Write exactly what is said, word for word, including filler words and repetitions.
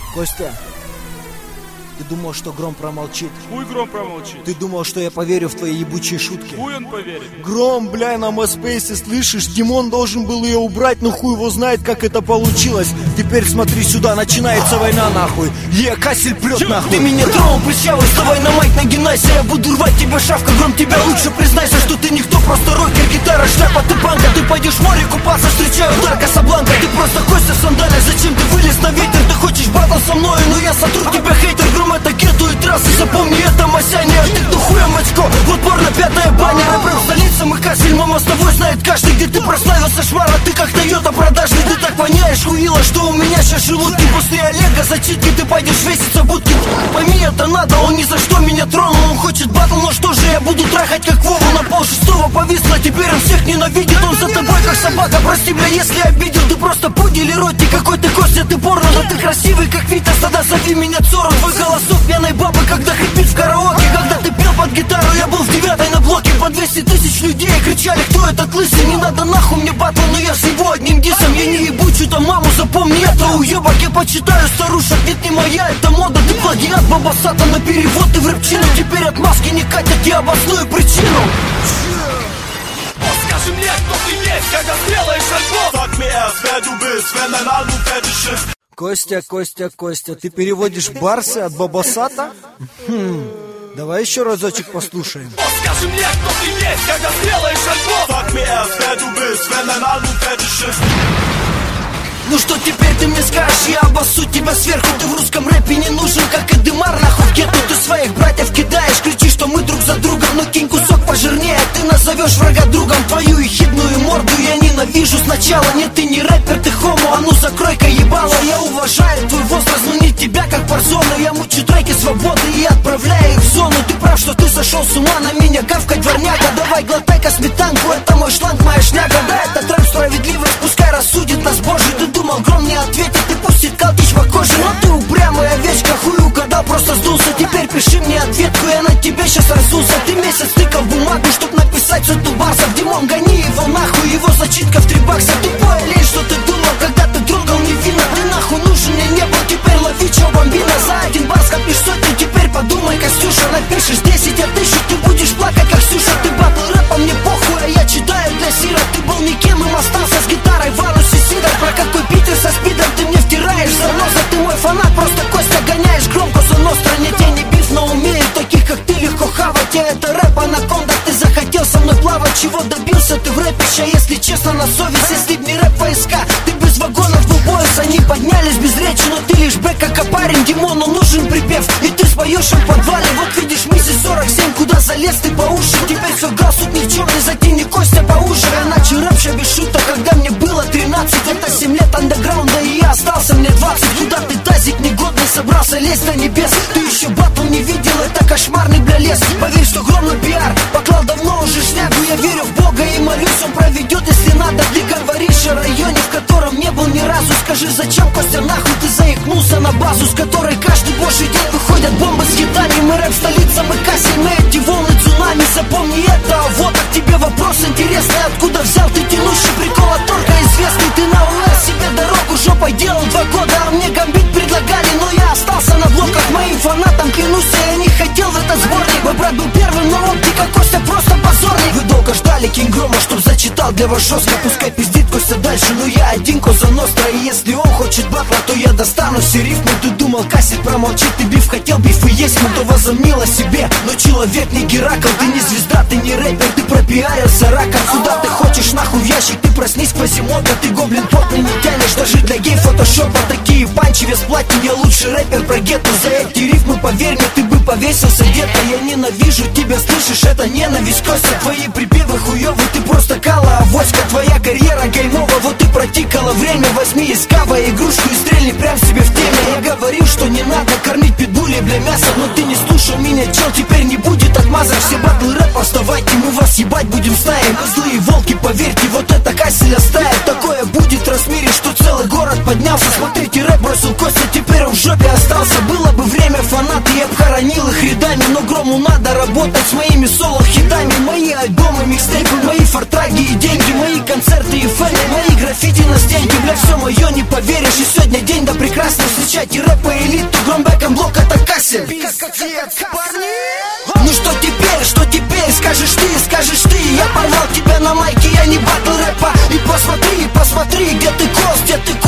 Костя, ты думал, что Гром промолчит? Хуй Гром промолчит. Ты думал, что я поверю в твои ебучие шутки? Хуй он поверит. Гром, бля, на Маспейсе, слышишь? Димон должен был ее убрать, но хуй его знает, как это получилось. Теперь смотри сюда, начинается война, нахуй. Е, Кассель прет, нахуй. Ты меня тронул, прыщавый, вставай на майк, нагинайся. Я буду рвать тебе шавка, Гром, тебя лучше признайся, что ты никто, просто рокер, гитара, шляпа, ты банка. Ты пойдешь в море купаться, встречаю удар Касабланка. Ты просто Костя в сандалях, зачем ты вылез на ветер? Ты хочешь батл со мной, но я сотру тебя, хейтер. Гром, это гетто и трассы, запомни, это Масяня. А ты кто хуем очко, вот порно, пятая баня. Рэпер в столице, мы Кассель, мостовой знает каждый, где ты прославился, шмара. Ты как Тойота продажный, ты так воняешь, хуила, что у меня сейчас желудки. После Олега зачитки ты пойдешь веситься в будке. Пойми, это надо, он ни за что меня тронул. Он хочет батл, но что же, я буду трахать как Вову. На пол шестого повисло, теперь он всех ненавидит. Он за тобой как собака, прости, бля, если обидел. Ты просто пудель и ротик, какой ты Костя, ты порно. Но ты красивый, как Витас, тогда зови меня Цором. Твой голосок пьяной бабы, когда хрипит в караоке. Когда ты пел под гитару, я был в девятой на блоке. По двести тысяч людей кричали, кто этот лысый. Не надо нахуй мне батл, но я всего одним дисом. Я не ебу чью-то маму, запомни это, уебок. Я почитаю старушек, ведь не моя это мода. Ты плагиат, бабасата на перевод, ты в рэпчину. Теперь от маски не катят, я обосную причину. Скажи мне, кто ты есть, когда сделаешь альбом. Sag mir erst, wer du bist, wenn dein Album fertig ist. Костя, Костя, Костя, ты переводишь барсы от Бабасата? Хм, давай еще разочек послушаем. Скажи мне, кто ты есть, когда сделаешь альбом. Sag mir erst, wer du bist, wenn dein Album fertig ist. Ну что теперь ты мне скажешь, я обоссу тебя сверху. Ты в русском рэпе не нужен, как Эдемар, нахуй в гетто. Ты своих братьев кидаешь, кричишь, что мы друг за другом. Но кинь кусок пожирнее, ты назовешь врага другом. Твою ехидную морду я ненавижу сначала. Нет, ты не рэпер, ты хомо, а ну закрой-ка ебало. Я уважаю твой возраст, но не тебя как Парзона. Я мучу треки свободы и отправляю их в зону. Ты прав, что ты сошел с ума, на меня гавкать дворняга. Давай глотай-ка сметанку, это мой шланг, моя шняга. Да, это трэп справедливость, пускай рассудит нас Божий. Ты думал, Гром не ответит, ты пустит калтич по коже. Но ты упрямая овечка, хуй угадал, просто сдулся. Теперь пиши мне ответку, я на тебе сейчас разулся. Ты месяц тыкал бумагу, чтоб написать сотню барсов. Димон, гони его нахуй, его зачитка в три бакса. Тупая лень, что ты думал, когда ты трогал невинно. Ты нахуй нужен мне не был, теперь лови чё бомбина. За один бар скопишь сотню, теперь подумай, Костюша. Напишешь десять, а тысячу, ты будешь плакать как Сюша. Ты батл рэпа, мне похуй, а я читаю для Сира. Ты был никем, им остался с гитарой в анусе Сидор. Про какой Питер со спидом ты мне втираешь заноза. Ты мой фанат, просто Костя гоняешь громко за нос. В стране тени биф, но умеют таких, как ты, легко хавать. Я это рэп, анаконда, ты захотел со мной плавать. Чего добился ты в рэпе, ща, если честно, на совесть. Если б не рэп войска, ты без вагонов был боец. Они поднялись без речи, но ты лишь бэк, как опарень. Димону нужен припев, и ты споешь в подвале. Вот видишь, миссис сорок семь, куда залез ты по уши. Теперь все газ, тут ни в чем не затяни, Костя поуже. Я начал рэп, ща без шуток, когда мне было тринадцать. Это семь лет андеграунда, и я остался мне двадцать. Куда ты, тазик негодный, собрался лезть до небес? Ты еще батл не видел, это кошмарный, бля, лес. Поверь, что Гром на пиар поклал давно уже шнягу. Я верю в Бога и молюсь, он проведет, если надо. Ты говоришь о районе, в котором не был ни разу. Скажи, зачем, Костя, нахуй ты заикнулся на базу, с которой каждый божий день выходят бомбы с хитами. Мы рэп, столица, мы Кассель, мы эти волны цунами. Запомни это, а вот к тебе вопрос интересный. Откуда взял ты тянущий прикол от торка известный? Ты на УС себе дорогу жопой делал два года, а мне гамбит предлагали, но я остался на блоках. Моим фанатам клянусь, я не хотел в этот сборник. Мой брат был первым, но оптика Костя просто позорник. Вы долго ждали Кинг Грома, чтоб зачитал для вас жестко. Пускай пиздит Костя дальше, но я один Коза Ностра. И если он хочет батла, то я достану все рифмы. Ты думал, Кассель промолчит, ты биф хотел, биф и есть. Мы то возомнил о себе, но человек не Геракл. Ты не звезда, ты не рэпер, ты пропиарился раком. Куда ты хочешь, нахуй в ящик, ты проснись, Квазимода. Ты гоблин потный не тянешь, даже для гей фотошопа. Такие панчи вес платья, я лучший рэпер про гетто. За эти рифмы, поверь мне, ты бы повесился где-то. Я ненавижу тебя, слышишь, это ненависть, Костя. Твои припевы хуёвы, ты просто кала авоська. Твоя карьера геймова, вот ты протикала время. Возьми из кава игрушку и стрельни прям себе в теме. Я говорил, что не надо кормить питбулей для мяса, но ты не слушал меня, чел, теперь не будет отмазок. Все батл рэпа, вставайте, мы вас ебать будем стаей. Мы злые волки, поверьте, вот это Касселя стая. Такое будет в Размире, что целый город поднялся. Смотрите, рэп бросил Костя, теперь он в жопе остался. Было бы время, фанаты, я б хоронил их рядами. Но Грому надо работать с моими соло-хитами. Мои альбомы, микстейпы, мои фортраги и деньги, мои концерты и фэны, мои граффити на стенке, бля, все мое не поверишь. И сегодня день, да прекрасно, встречайте рэп и элиту, громбэком блок это Кассель. Ну что теперь, что теперь, скажешь ты, скажешь ты. Я порвал тебя на майке, я не батл рэпа. И посмотри, посмотри, где ты кос, где ты